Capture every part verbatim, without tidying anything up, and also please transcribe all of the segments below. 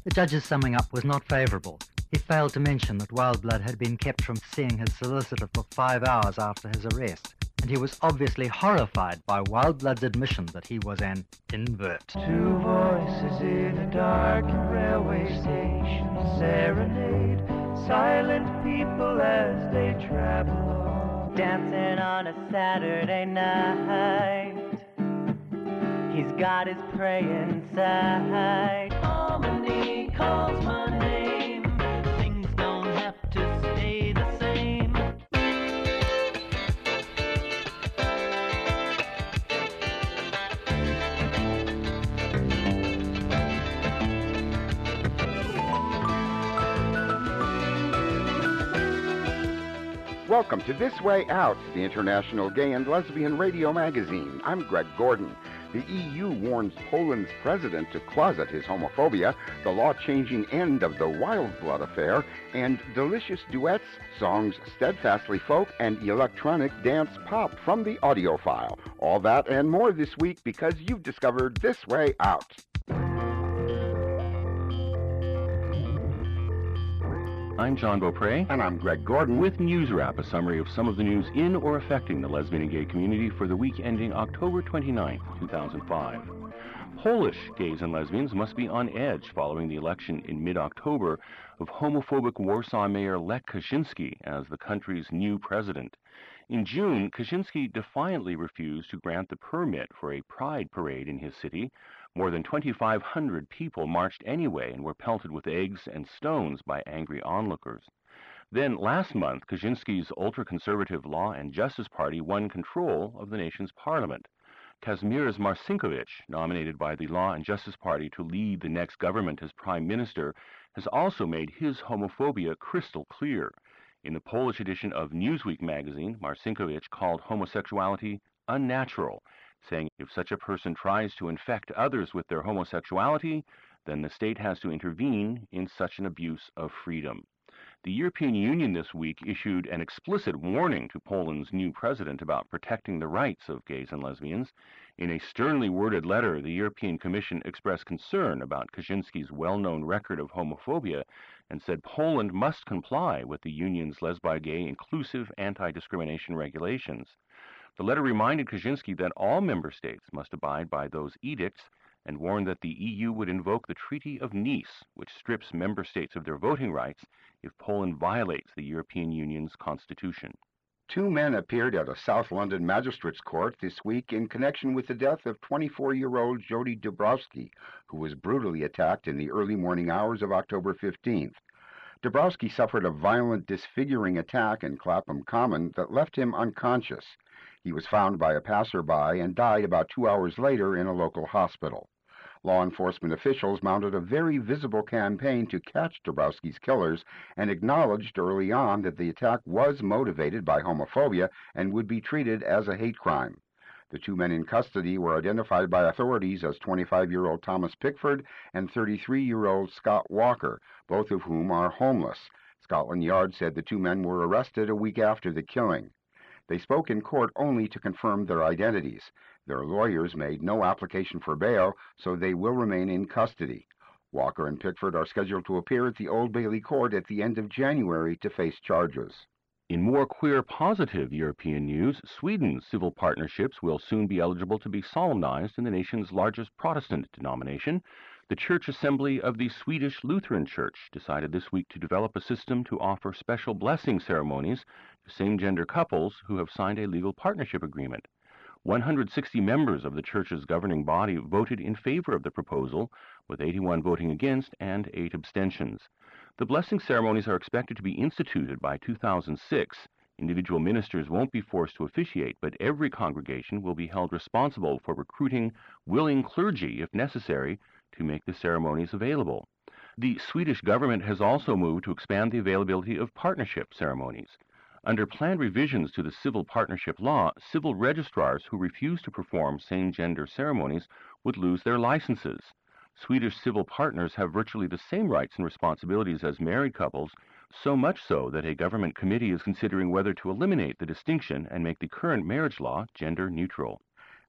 The judge's summing up was not favourable. He failed to mention that Wildblood had been kept from seeing his solicitor for five hours after his arrest, and he was obviously horrified by Wildblood's admission that he was an invert. Two voices in a darkened railway station serenade silent people as they travel on. Dancing on a Saturday night, he's got his prey inside. Harmony calls my name, things don't have to stay the same. Welcome to This Way Out, the international gay and lesbian radio magazine. I'm Greg Gordon. The E U warns Poland's president to closet his homophobia, the law-changing end of the Wildblood affair, and delicious duets, songs steadfastly folk, and electronic dance pop from the audiophile. All that and more this week because you've discovered This Way Out. I'm John Beaupre. And I'm Greg Gordon. With News Wrap, a summary of some of the news in or affecting the lesbian and gay community for the week ending October twenty-ninth, two thousand five. Polish gays and lesbians must be on edge following the election in mid-October of homophobic Warsaw Mayor Lech Kaczynski as the country's new president. In June, Kaczynski defiantly refused to grant the permit for a pride parade in his city. More than twenty-five hundred people marched anyway and were pelted with eggs and stones by angry onlookers. Then, last month, Kaczynski's ultra-conservative Law and Justice Party won control of the nation's parliament. Kazimierz Marcinkiewicz, nominated by the Law and Justice Party to lead the next government as prime minister, has also made his homophobia crystal clear. In the Polish edition of Newsweek magazine, Marcinkiewicz called homosexuality unnatural, saying if such a person tries to infect others with their homosexuality, then the state has to intervene in such an abuse of freedom. The European Union this week issued an explicit warning to Poland's new president about protecting the rights of gays and lesbians. In a sternly worded letter, the European Commission expressed concern about Kaczynski's well-known record of homophobia and said Poland must comply with the union's lesbi-gay inclusive anti-discrimination regulations. The letter reminded Kaczynski that all member states must abide by those edicts and warned that the E U would invoke the Treaty of Nice, which strips member states of their voting rights if Poland violates the European Union's constitution. Two men appeared at a South London magistrate's court this week in connection with the death of twenty-four-year-old Jody Dabrowski, who was brutally attacked in the early morning hours of October fifteenth. Dabrowski suffered a violent, disfiguring attack in Clapham Common that left him unconscious. He was found by a passerby and died about two hours later in a local hospital. Law enforcement officials mounted a very visible campaign to catch Dabrowski's killers and acknowledged early on that the attack was motivated by homophobia and would be treated as a hate crime. The two men in custody were identified by authorities as twenty-five-year-old Thomas Pickford and thirty-three-year-old Scott Walker, both of whom are homeless. Scotland Yard said the two men were arrested a week after the killing. They spoke in court only to confirm their identities. Their lawyers made no application for bail, so they will remain in custody. Walker and Pickford are scheduled to appear at the Old Bailey Court at the end of January to face charges. In more queer-positive European news, Sweden's civil partnerships will soon be eligible to be solemnized in the nation's largest Protestant denomination. The Church Assembly of the Swedish Lutheran Church decided this week to develop a system to offer special blessing ceremonies to same-gender couples who have signed a legal partnership agreement. one hundred sixty members of the church's governing body voted in favor of the proposal, with eighty-one voting against and eight abstentions. The blessing ceremonies are expected to be instituted by two thousand six. Individual ministers won't be forced to officiate, but every congregation will be held responsible for recruiting willing clergy, if necessary, to make the ceremonies available. The Swedish government has also moved to expand the availability of partnership ceremonies. Under planned revisions to the civil partnership law, civil registrars who refuse to perform same-gender ceremonies would lose their licenses. Swedish civil partners have virtually the same rights and responsibilities as married couples, so much so that a government committee is considering whether to eliminate the distinction and make the current marriage law gender neutral.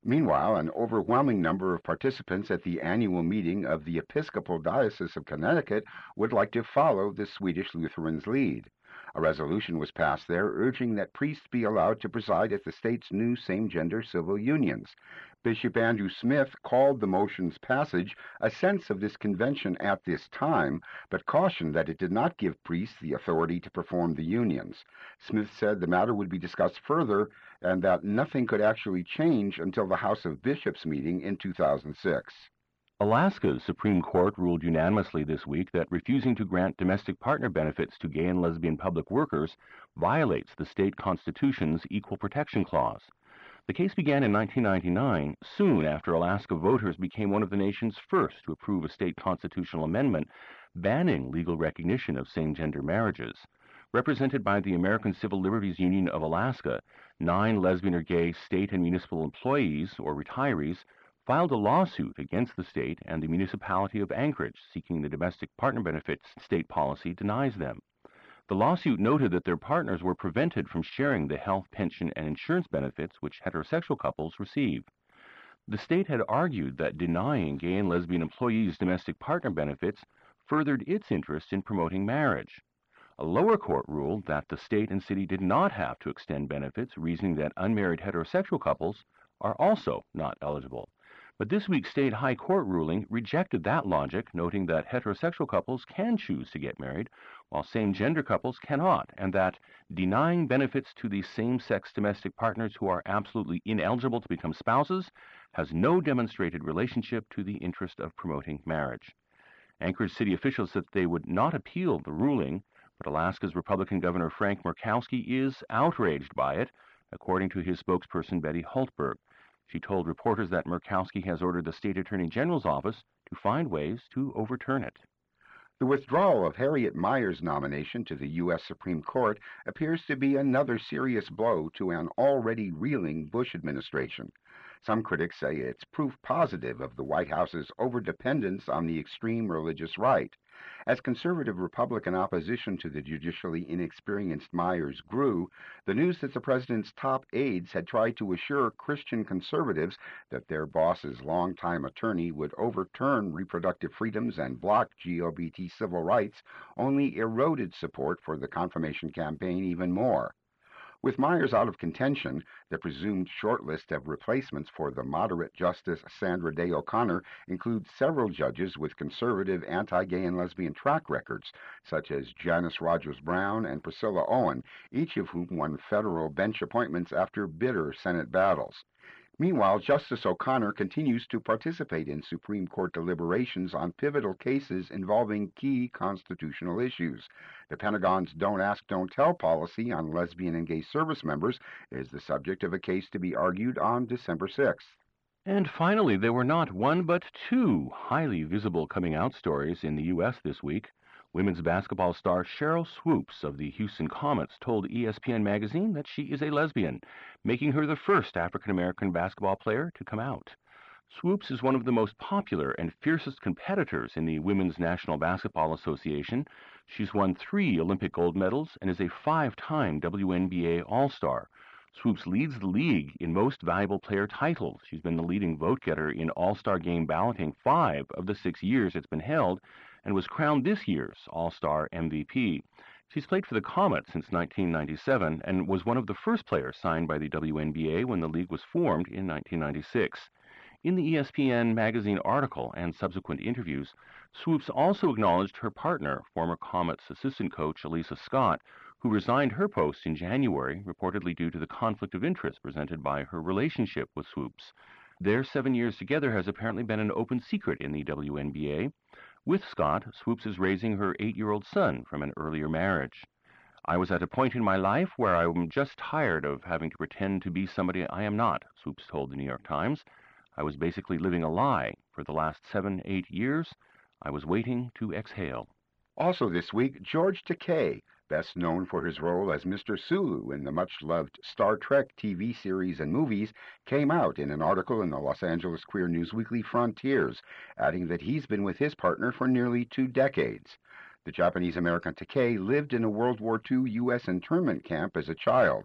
Meanwhile, an overwhelming number of participants at the annual meeting of the Episcopal Diocese of Connecticut would like to follow the Swedish Lutherans' lead. A resolution was passed there urging that priests be allowed to preside at the state's new same-gender civil unions. Bishop Andrew Smith called the motion's passage a sense of this convention at this time, but cautioned that it did not give priests the authority to perform the unions. Smith said the matter would be discussed further and that nothing could actually change until the House of Bishops meeting in two thousand six. Alaska's Supreme Court ruled unanimously this week that refusing to grant domestic partner benefits to gay and lesbian public workers violates the state constitution's Equal Protection Clause. The case began in nineteen ninety-nine, soon after Alaska voters became one of the nation's first to approve a state constitutional amendment banning legal recognition of same-gender marriages. Represented by the American Civil Liberties Union of Alaska, nine lesbian or gay state and municipal employees or retirees filed a lawsuit against the state and the municipality of Anchorage, seeking the domestic partner benefits state policy denies them. The lawsuit noted that their partners were prevented from sharing the health, pension, and insurance benefits which heterosexual couples receive. The state had argued that denying gay and lesbian employees domestic partner benefits furthered its interest in promoting marriage. A lower court ruled that the state and city did not have to extend benefits, reasoning that unmarried heterosexual couples are also not eligible. But this week's state high court ruling rejected that logic, noting that heterosexual couples can choose to get married, while same-gender couples cannot, and that denying benefits to the same-sex domestic partners who are absolutely ineligible to become spouses has no demonstrated relationship to the interest of promoting marriage. Anchorage city officials said they would not appeal the ruling, but Alaska's Republican Governor Frank Murkowski is outraged by it, according to his spokesperson Betty Hultberg. She told reporters that Murkowski has ordered the state attorney general's office to find ways to overturn it. The withdrawal of Harriet Meyer's nomination to the U S Supreme Court appears to be another serious blow to an already reeling Bush administration. Some critics say it's proof positive of the White House's overdependence on the extreme religious right. As conservative Republican opposition to the judicially inexperienced Myers grew, the news that the president's top aides had tried to assure Christian conservatives that their boss's longtime attorney would overturn reproductive freedoms and block L G B T civil rights only eroded support for the confirmation campaign even more. With Myers out of contention, the presumed shortlist of replacements for the moderate Justice Sandra Day O'Connor includes several judges with conservative anti-gay and lesbian track records, such as Janice Rogers Brown and Priscilla Owen, each of whom won federal bench appointments after bitter Senate battles. Meanwhile, Justice O'Connor continues to participate in Supreme Court deliberations on pivotal cases involving key constitutional issues. The Pentagon's Don't Ask, Don't Tell policy on lesbian and gay service members is the subject of a case to be argued on December sixth. And finally, there were not one but two highly visible coming-out stories in the U S this week. Women's basketball star Sheryl Swoopes of the Houston Comets told E S P N magazine that she is a lesbian, making her the first African-American basketball player to come out. Swoopes is one of the most popular and fiercest competitors in the Women's National Basketball Association. She's won three Olympic gold medals and is a five-time W N B A All-Star. Swoopes leads the league in most valuable player titles. She's been the leading vote-getter in All-Star game balloting five of the six years it's been held, and was crowned this year's All-Star M V P. She's played for the Comets since nineteen ninety-seven and was one of the first players signed by the W N B A when the league was formed in nineteen ninety-six. In the E S P N magazine article and subsequent interviews, Swoopes also acknowledged her partner, former Comets assistant coach Elisa Scott, who resigned her post in January, reportedly due to the conflict of interest presented by her relationship with Swoopes. Their seven years together has apparently been an open secret in the W N B A. With Scott, Swoopes is raising her eight-year-old son from an earlier marriage. "I was at a point in my life where I am just tired of having to pretend to be somebody I am not," Swoopes told the New York Times. "I was basically living a lie. For the last seven, eight years, I was waiting to exhale." Also this week, George Takei, best known for his role as Mister Sulu in the much-loved Star Trek T V series and movies, came out in an article in the Los Angeles queer news weekly Frontiers, adding that he's been with his partner for nearly two decades. The Japanese-American Takei lived in a World War Two U S internment camp as a child.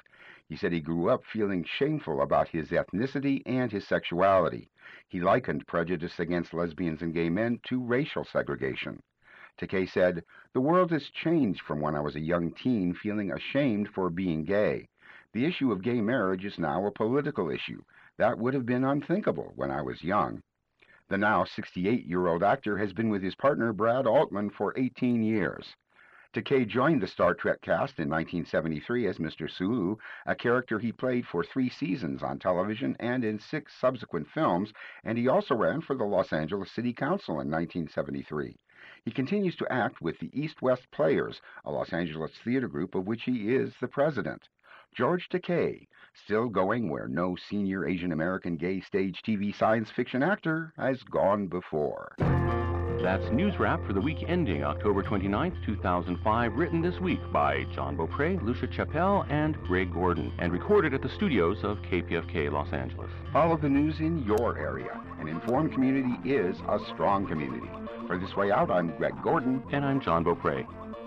He said he grew up feeling shameful about his ethnicity and his sexuality. He likened prejudice against lesbians and gay men to racial segregation. Takei said, "The world has changed from when I was a young teen feeling ashamed for being gay. The issue of gay marriage is now a political issue. That would have been unthinkable when I was young." The now sixty-eight-year-old actor has been with his partner Brad Altman for eighteen years. Takei joined the Star Trek cast in nineteen seventy-three as Mister Sulu, a character he played for three seasons on television and in six subsequent films, and he also ran for the Los Angeles City Council in nineteen seventy-three. He continues to act with the East West Players, a Los Angeles theater group of which he is the president. George Takei, still going where no senior Asian American gay stage T V science fiction actor has gone before. That's News Wrap for the week ending October twenty-ninth, two thousand five, written this week by John Beaupre, Lucia Chappelle, and Greg Gordon, and recorded at the studios of K P F K Los Angeles. Follow the news in your area. An informed community is a strong community. For This Way Out, I'm Greg Gordon. And I'm John Beaupre.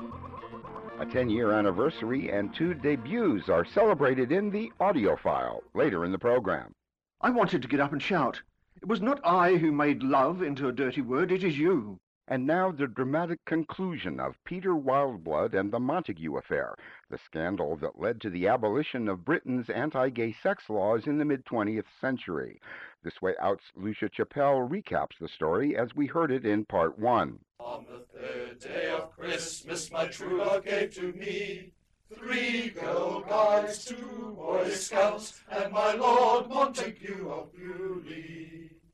A ten-year anniversary and two debuts are celebrated in the audio file later in the program. I wanted to get up and shout. It was not I who made love into a dirty word, it is you. And now the dramatic conclusion of Peter Wildeblood and the Montague Affair, the scandal that led to the abolition of Britain's anti-gay sex laws in the mid-twentieth century. This Way Out's Lucia Chappelle recaps the story as we heard it in part one. On the third day of Christmas, my true love gave to me three Girl Guides, two Boy Scouts, and my Lord Montague of Bewley.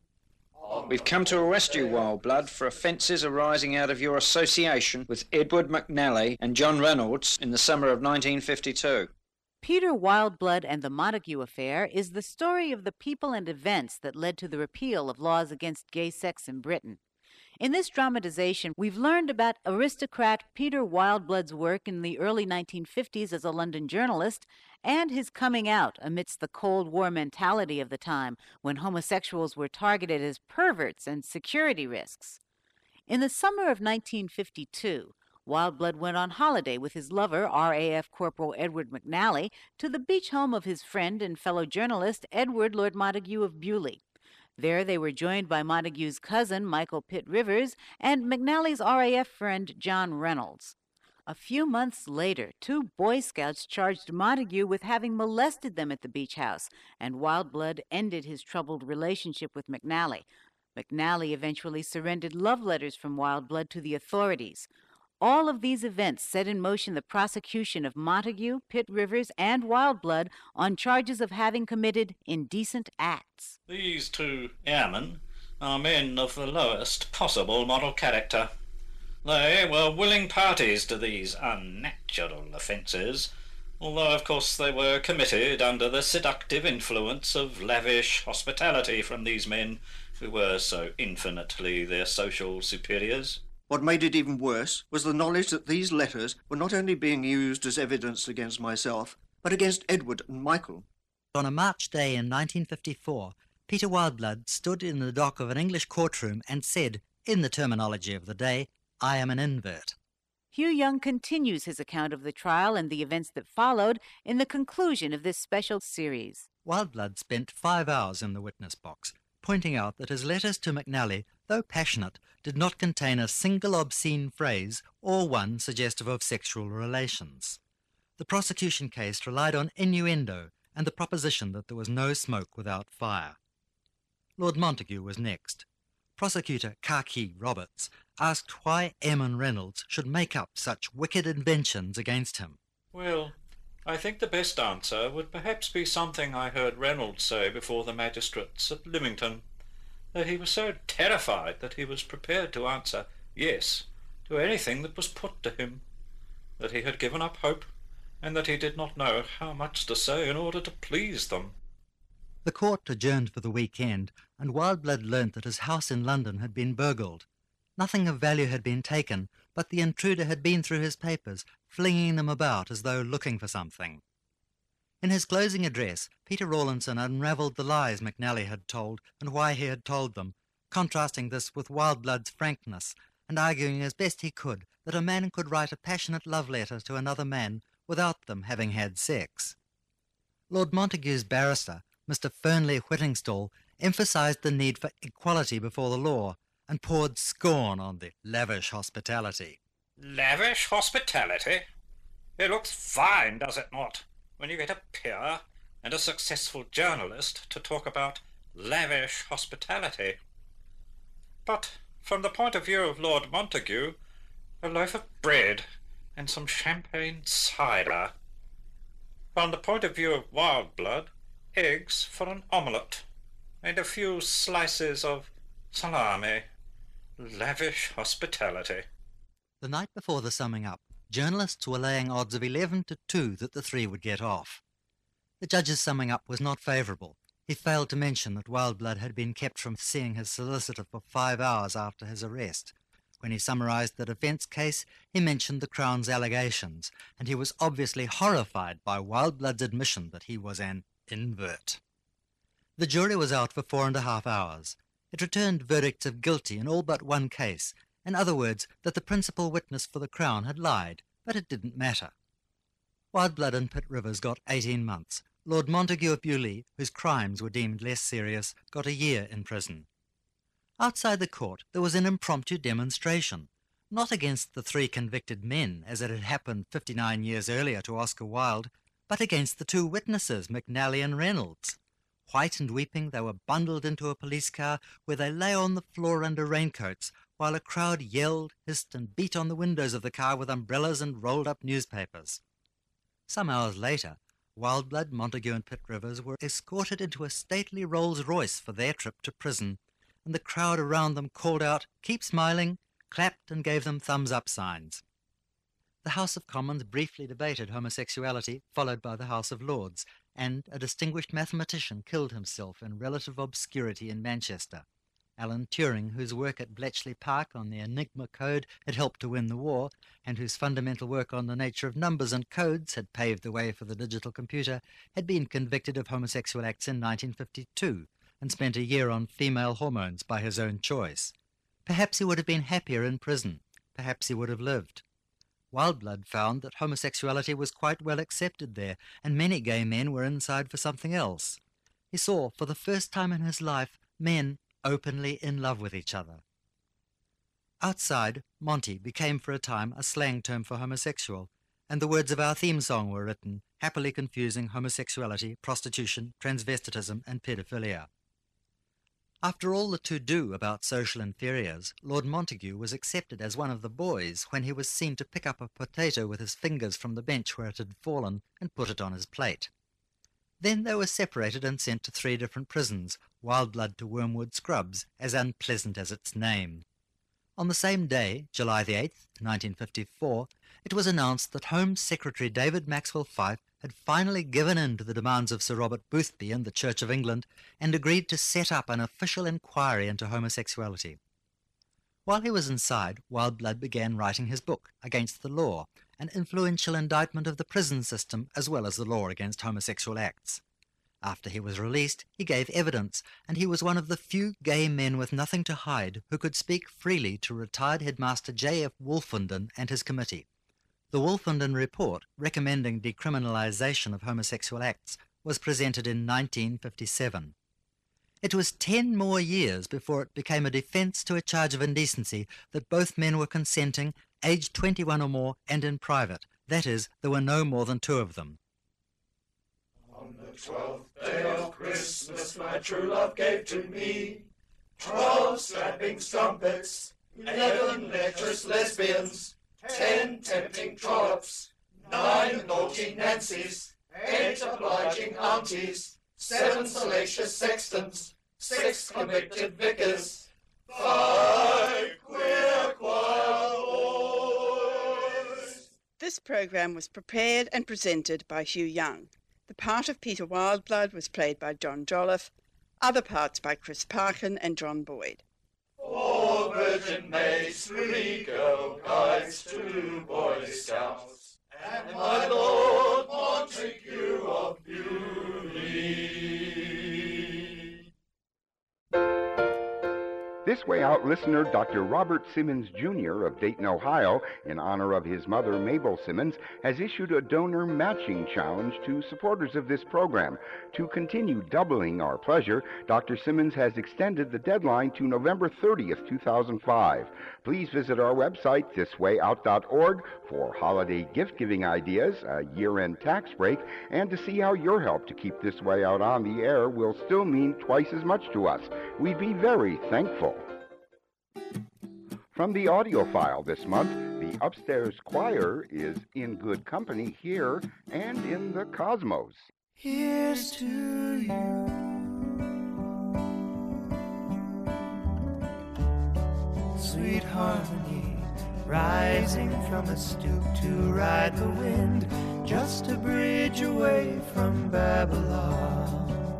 We've come to arrest you, Wildeblood, for offences arising out of your association with Edward McNally and John Reynolds in the summer of nineteen fifty-two. Peter Wildeblood and the Montague Affair is the story of the people and events that led to the repeal of laws against gay sex in Britain. In this dramatization, we've learned about aristocrat Peter Wildeblood's work in the early nineteen fifties as a London journalist and his coming out amidst the Cold War mentality of the time when homosexuals were targeted as perverts and security risks. In the summer of nineteen fifty-two, Wildeblood went on holiday with his lover, R A F Corporal Edward McNally, to the beach home of his friend and fellow journalist, Edward Lord Montague of Bewley. There they were joined by Montague's cousin, Michael Pitt Rivers, and McNally's R A F friend, John Reynolds. A few months later, two Boy Scouts charged Montague with having molested them at the beach house, and Wildeblood ended his troubled relationship with McNally. McNally eventually surrendered love letters from Wildeblood to the authorities. All of these events set in motion the prosecution of Montague, Pitt Rivers, and Wildeblood on charges of having committed indecent acts. These two airmen are men of the lowest possible moral character. They were willing parties to these unnatural offences, although of course they were committed under the seductive influence of lavish hospitality from these men who were so infinitely their social superiors. What made it even worse was the knowledge that these letters were not only being used as evidence against myself, but against Edward and Michael. On a March day in nineteen fifty-four, Peter Wildeblood stood in the dock of an English courtroom and said, in the terminology of the day, "I am an invert." Hugh Young continues his account of the trial and the events that followed in the conclusion of this special series. Wildeblood spent five hours in the witness box, pointing out that his letters to McNally, though passionate, did not contain a single obscene phrase or one suggestive of sexual relations. The prosecution case relied on innuendo and the proposition that there was no smoke without fire. Lord Montague was next. Prosecutor Khaki Roberts asked why Eamon Reynolds should make up such wicked inventions against him. Well, I think the best answer would perhaps be something I heard Reynolds say before the magistrates at Lymington, that he was so terrified that he was prepared to answer yes to anything that was put to him, that he had given up hope, and that he did not know how much to say in order to please them. The court adjourned for the weekend, and Wildeblood learnt that his house in London had been burgled. Nothing of value had been taken, but the intruder had been through his papers, flinging them about as though looking for something. In his closing address, Peter Rawlinson unravelled the lies McNally had told and why he had told them, contrasting this with Wildeblood's frankness, and arguing as best he could that a man could write a passionate love letter to another man without them having had sex. Lord Montagu's barrister, Mister Fernley Whittingstall, emphasised the need for equality before the law and poured scorn on the lavish hospitality. Lavish hospitality? It looks fine, does it not, when you get a peer and a successful journalist to talk about lavish hospitality. But from the point of view of Lord Montagu, a loaf of bread and some champagne cider. From the point of view of Wildblood, eggs for an omelette and a few slices of salami. Lavish hospitality. The night before the summing up, journalists were laying odds of eleven to two that the three would get off. The judge's summing up was not favourable. He failed to mention that Wildblood had been kept from seeing his solicitor for five hours after his arrest. When he summarised the defence case, he mentioned the Crown's allegations, and he was obviously horrified by Wildblood's admission that he was an invert. The jury was out for four and a half hours. It returned verdicts of guilty in all but one case, in other words, that the principal witness for the Crown had lied, but it didn't matter. Wildblood and Pitt Rivers got eighteen months. Lord Montagu of Beaulieu, whose crimes were deemed less serious, got a year in prison. Outside the court there was an impromptu demonstration, not against the three convicted men, as it had happened fifty-nine years earlier to Oscar Wilde, but against the two witnesses, McNally and Reynolds. White and weeping, they were bundled into a police car, where they lay on the floor under raincoats, while a crowd yelled, hissed and beat on the windows of the car with umbrellas and rolled-up newspapers. Some hours later, Wildblood, Montagu and Pitt Rivers were escorted into a stately Rolls-Royce for their trip to prison, and the crowd around them called out, "Keep smiling," clapped and gave them thumbs-up signs. The House of Commons briefly debated homosexuality, followed by the House of Lords, and a distinguished mathematician killed himself in relative obscurity in Manchester. Alan Turing, whose work at Bletchley Park on the Enigma code had helped to win the war, and whose fundamental work on the nature of numbers and codes had paved the way for the digital computer, had been convicted of homosexual acts in nineteen fifty-two, and spent a year on female hormones by his own choice. Perhaps he would have been happier in prison. Perhaps he would have lived. Wildblood found that homosexuality was quite well accepted there, and many gay men were inside for something else. He saw, for the first time in his life, men openly in love with each other. Outside, Monty became for a time a slang term for homosexual, and the words of our theme song were written, happily confusing homosexuality, prostitution, transvestitism, and paedophilia. After all the to-do about social inferiors, Lord Montagu was accepted as one of the boys when he was seen to pick up a potato with his fingers from the bench where it had fallen and put it on his plate. Then they were separated and sent to three different prisons, Wildblood to Wormwood Scrubs, as unpleasant as its name. On the same day, July the eighth, nineteen fifty-four, it was announced that Home Secretary David Maxwell Fyfe had finally given in to the demands of Sir Robert Boothby and the Church of England and agreed to set up an official inquiry into homosexuality. While he was inside, Wildblood began writing his book, Against the Law, an influential indictment of the prison system as well as the law against homosexual acts. After he was released, he gave evidence, and he was one of the few gay men with nothing to hide who could speak freely to retired headmaster J F Wolfenden and his committee. The Wolfenden report, recommending decriminalisation of homosexual acts, was presented in nineteen fifty-seven. It was ten more years before it became a defence to a charge of indecency that both men were consenting, aged twenty-one or more, and in private. That is, there were no more than two of them. On the twelfth day of Christmas my true love gave to me twelve strapping strumpets, eleven lecherous lesbians, ten tempting trollops, nine naughty Nancies, eight obliging aunties, seven salacious sextons, six convicted vicars, five queer choir boys. This programme was prepared and presented by Hugh Young. The part of Peter Wildblood was played by John Jolliffe, other parts by Chris Parkin and John Boyd. Four Virgin Maids, three Girl Guides, two Boy Scouts, and my Lord Montagu of Beaulieu. This Way Out listener Doctor Robert Simmons, Junior of Dayton, Ohio, in honor of his mother, Mabel Simmons, has issued a donor matching challenge to supporters of this program. To continue doubling our pleasure, Doctor Simmons has extended the deadline to November thirtieth, two thousand five. Please visit our website, this way out dot org, for holiday gift-giving ideas, a year-end tax break, and to see how your help to keep This Way Out on the air will still mean twice as much to us. We'd be very thankful. From the audio file this month, the Upstairs Choir is in good company here and in the cosmos. Here's to you. Sweet harmony, rising from a stoop to ride the wind, just a bridge away from Babylon.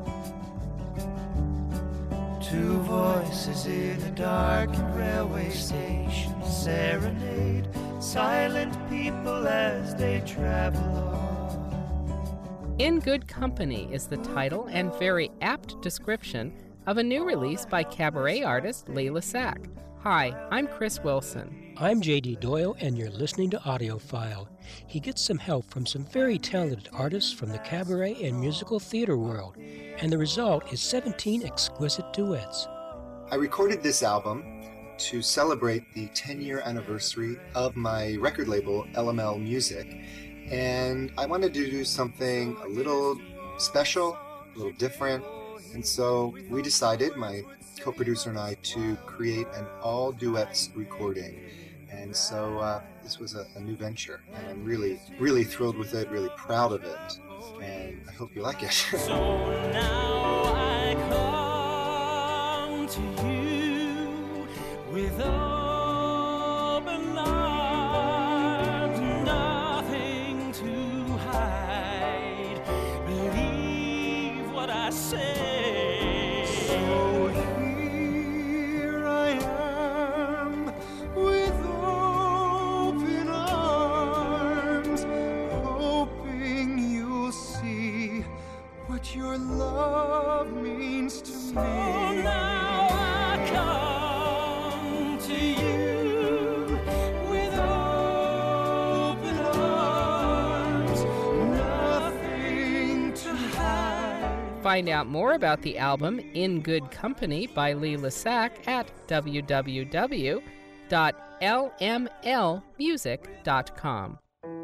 Two voices in a darkened railway station serenade silent people as they travel on. In Good Company is the title and very apt description of a new release by cabaret artist Leila Sack. Hi, I'm Chris Wilson. I'm J D Doyle, and you're listening to AudioFile. He gets some help from some very talented artists from the cabaret and musical theater world, and the result is seventeen exquisite duets. I recorded this album to celebrate the ten-year anniversary of my record label, L M L Music, and I wanted to do something a little special, a little different, and so we decided, my co-producer and I, to create an all-duets recording. And so uh, this was a, a new venture, and I'm really, really thrilled with it, really proud of it, and I hope you like it. So now I come to you with open arms, nothing to hide. Believe what I say. So here I am with open arms, hoping you'll see what your love means to me. So now I come to you with open arms, nothing to hide. Find out more about the album In Good Company by Leila Sack at w w w dot l m l music dot com.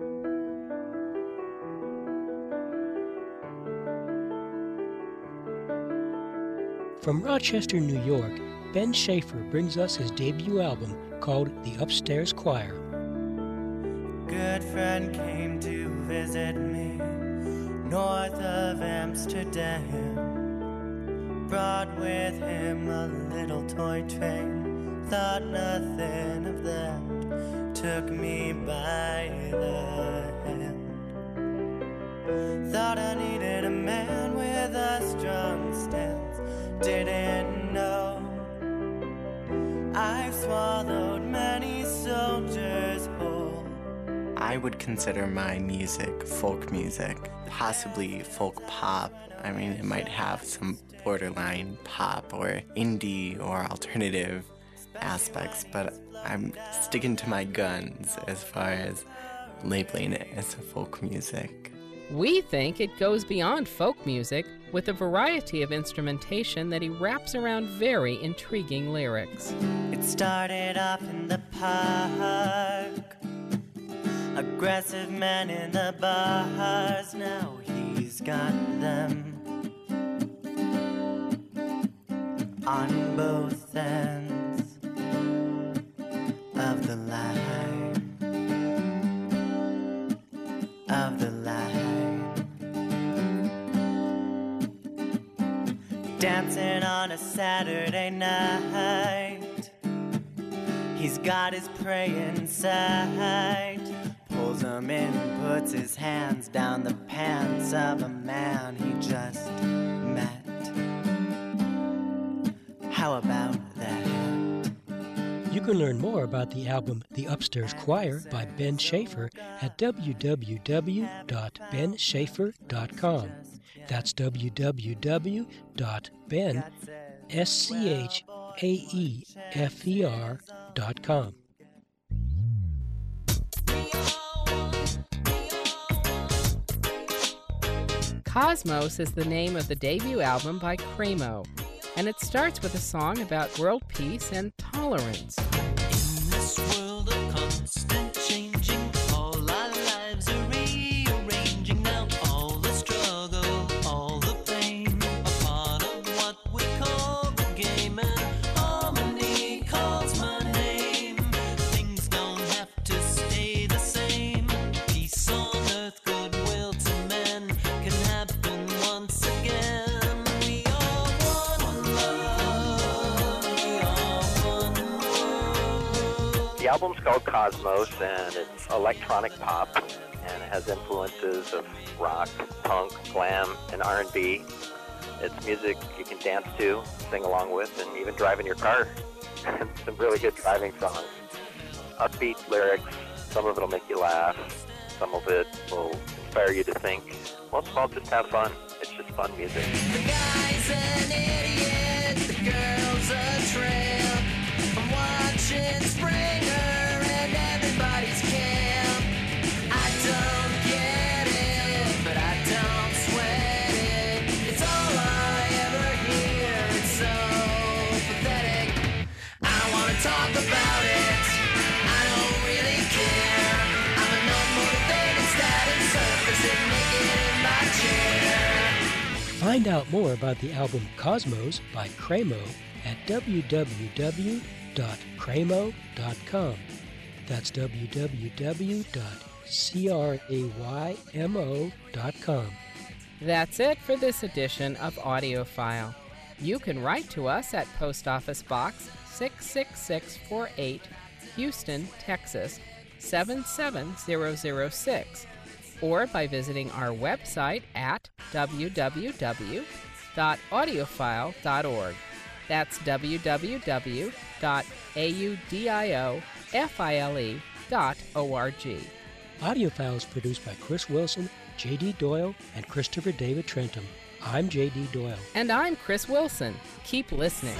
From Rochester, New York, Ben Schaefer brings us his debut album called The Upstairs Choir. Good friend came to visit me north of Amsterdam. Brought with him a little toy train. Thought nothing of that. Took me by the hand. Thought I needed a man with a strong stance. Didn't know I've swallowed many soldiers whole. I would consider my music folk music, possibly folk pop. I mean, it might have some borderline pop or indie or alternative aspects, but I'm sticking to my guns as far as labeling it as folk music. We think it goes beyond folk music with a variety of instrumentation that he wraps around very intriguing lyrics. It started off in the park. Aggressive men in the bars, now he's got them on both ends of the line, of the line. Dancing on a Saturday night, he's got his prey inside. Pulls him in, puts his hands down the pants of a man he just met. How about that? You can learn more about the album The Upstairs Choir by Ben Schaefer at w w w dot ben schaefer dot com. That's w w w dot ben A E F E R dot com. Cosmos is the name of the debut album by Cremo, and it starts with a song about world peace and tolerance. In this world of constant changing, all our lives are rearranging now. All the struggle, all the pain, a part of what we call the game, and harmony calls my name. Things don't have to stay the same. Peace on earth, goodwill to men can happen once again. We are one love, we are one world. The album's called Cosmos, and it's electronic pop, and it has influences of rock, punk, glam, and R and B. It's music you can dance to, sing along with, and even drive in your car. Some really good driving songs. Upbeat lyrics, some of it will make you laugh, some of it will inspire you to think. Most of all, just have fun. It's just fun music. The guy's an idiot, the girl's a tramp. I'm watching Springer and everybody's camp. I don't get it, but I don't sweat it. It's all I ever hear, it's so pathetic. I wanna talk about it, I don't really care. I'm an unmotivated static surface and naked in my chair. Find out more about the album Cosmos by Cremo at w w w dot cremo dot com. That's w w w dot craymo dot com. That's it for this edition of AudioFile. You can write to us at Post Office Box six six six four eight, Houston, Texas seven seven zero zero six, or by visiting our website at w w w dot audiophile dot org. That's w w w dot audiofile dot org. AudioFile is produced by Chris Wilson, J D Doyle, and Christopher David Trentham. I'm J D Doyle. And I'm Chris Wilson. Keep listening.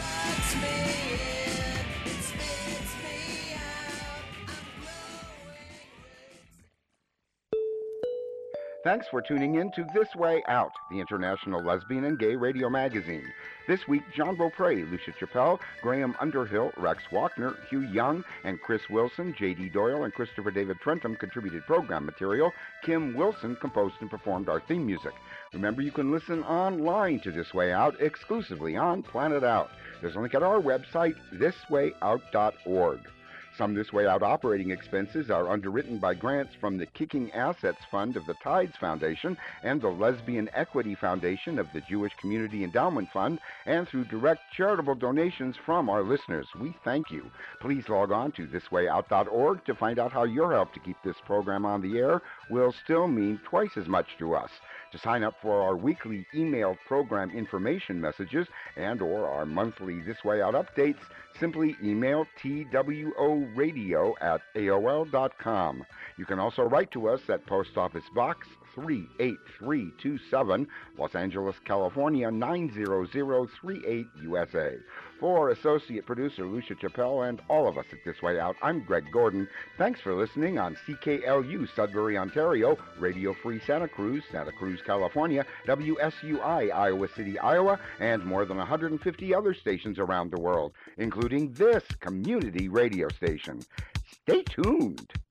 Thanks for tuning in to This Way Out, the international lesbian and gay radio magazine. This week, John Beaupre, Lucia Chappelle, Graham Underhill, Rex Walkner, Hugh Young, and Chris Wilson, J D Doyle, and Christopher David Trentham contributed program material. Kim Wilson composed and performed our theme music. Remember, you can listen online to This Way Out exclusively on Planet Out. There's a link at our website, this way out dot org. Some This Way Out operating expenses are underwritten by grants from the Kicking Assets Fund of the Tides Foundation and the Lesbian Equity Foundation of the Jewish Community Endowment Fund, and through direct charitable donations from our listeners. We thank you. Please log on to this way out dot org to find out how your help to keep this program on the air will still mean twice as much to us. To sign up for our weekly email program information messages and or our monthly This Way Out updates, simply email t w o radio at a o l dot com. You can also write to us at Post Office Box three eight three two seven, Los Angeles, California nine zero zero three eight, U S A. For associate producer Lucia Chappelle and all of us at This Way Out, I'm Greg Gordon. Thanks for listening on C K L U Sudbury, Ontario, Radio Free Santa Cruz, Santa Cruz, California, W S U I Iowa City, Iowa, and more than one hundred fifty other stations around the world, including this community radio station. Stay tuned.